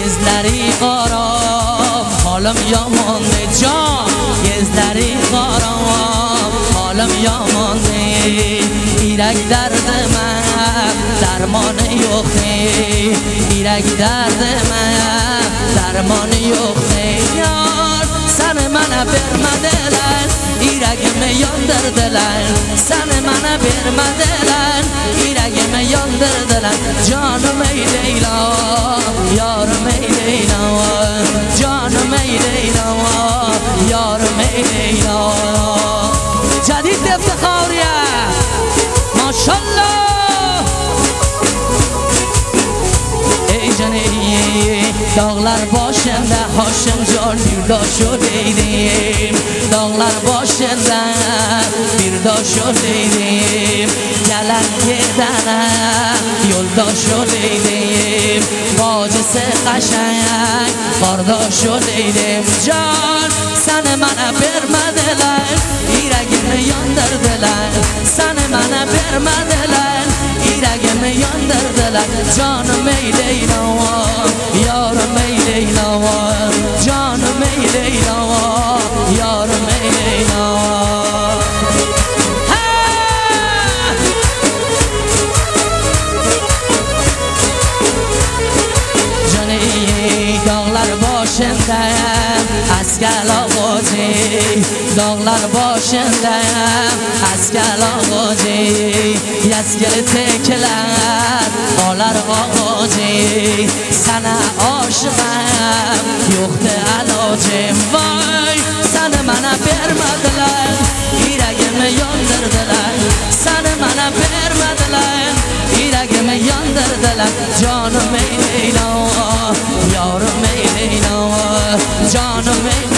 Gezlari qaram, halim yomonde jon. Gezlari qaram, halim yomonde. Irak dardime darmoni yo'q ey. Irak dardime darmoni yo'q ey. Yar seni mana bermadilar, yuragimni yondirdilar. Seni mana bermadilar, yuragimni yondirdilar. Jonim ey Leyla, yorim ey Leyla. Jonim ey Leyla, yorim ey Leyla. Jadid iftixoriya, maşallah. Ey canım, dağlar başında Haşimjon yurdaş olaydim. Dağlar başında birdaş olaydim. Gelen gidene yoldaş olaydım. Bacısı qaşang qardosh olaydim. Can seni bana vermediler, yuragimni yondirdilar. Seni bana vermediler, yuragimni yondirdilar. Canım ey Leyla, yorim ey Leyla. Canım ey Leyla, yorim ey Leyla. Dağlar başında asker ağacı, dağlar başında asker ağacı. Yazgılı tekler ağlar ağacı. Sana aşığım yoktu alacım. Vay seni bana vermediler, yüreğimi yandırdılar. Seni bana vermediler, yüreğimi yandırdılar. Canım ey Leyla, yorim ey Leyla. Canım ey